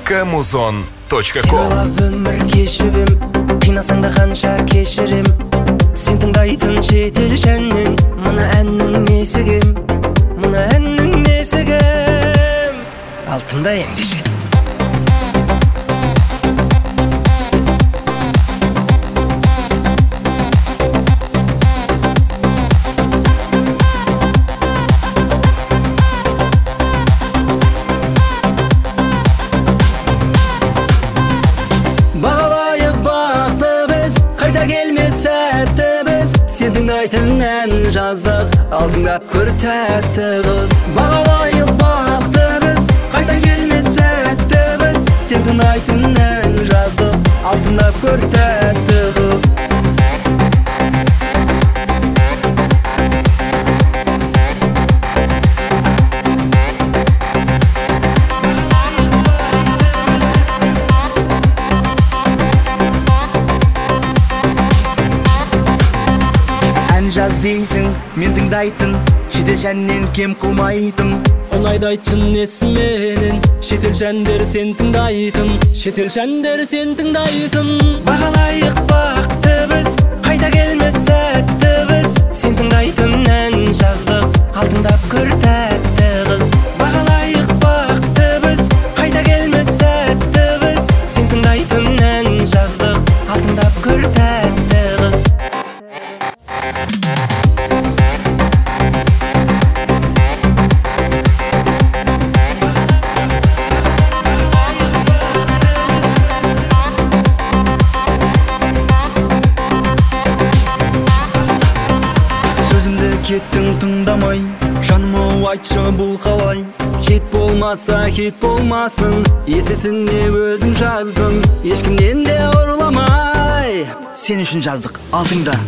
www.muzon.com. Сыйлап өмір кешіп қинасаң да қанша кешірім. Сен тыңдайтын шетел жәннен, мына әннің несігім, мына әннің несігім. Ал тыңда ендеше. Сен тыңдайтын ән жаздық, алдыңдап көр тәтті қыз. Бағалайық бақты біз, қайта келмес сәтті біз. Сен тыңдайтын ән жаздық, алдыңдап көр тәтті қыз. Жаз дейсің, мен тыңдайтын, шетел жәннен кем қылмайтын. Ұнайды айтшын несіменен, шетел жәндер сен тыңдайтын, шетел жәндер сен тыңдайтын. Бағалайық бақты біз, қайта келмес сәтті біз. Сен тыңдайтын ән жаздық, алдыңдап көр тәтті қыз. Бағалайық бақты біз, қайта келмес сәтті біз. Сен тыңдайтын ән жаздық, алдыңдап көр тәтті қыз. Кеттің тыңдамай, жаным айтшы бұл қалай. Хит болмаса хит болмасын, есесіне өзің жаздың, ешкімнен де ұрламай. Сен үшін жаздық, алдыңда.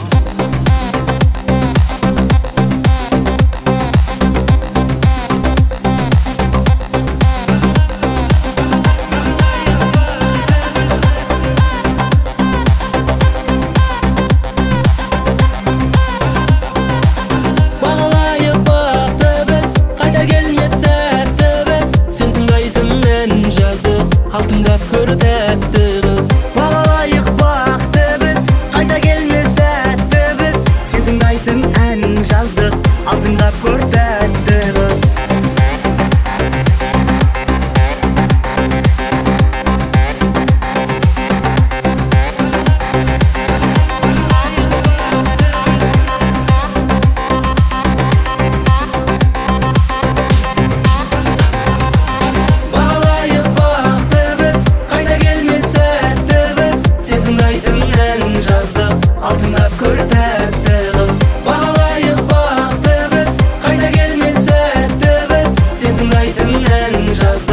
Алтындап көр тәтті қыз. Бағалайық бақты біз, қайта келмес сәтті біз. Сен тыңдайтын ән жаздық, алтындап көр тәтті қыз. Алтындап көр тәтті қыз. Бағалайық бақты біз, қайта келмес сәтті біз. Сен тыңдайтын ән жаздық.